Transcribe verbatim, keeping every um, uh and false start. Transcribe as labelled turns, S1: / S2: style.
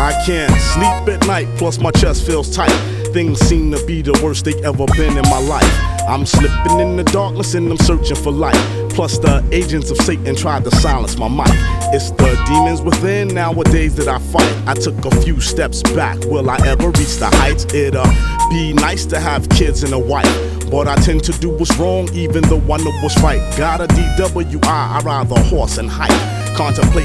S1: I can't sleep at night, plus my chest feels tight. Things seem to be the worst they ever been in my life. I'm slipping in the darkness and I'm searching for light. Plus the agents of Satan tried to silence my mic. It's the demons within nowadays that I fight. I took a few steps back, will I ever reach the heights? It'll be nice to have kids and a wife, but I tend to do what's wrong even though I know what's right. Got a D W I, I ride the horse and hike. Contemplate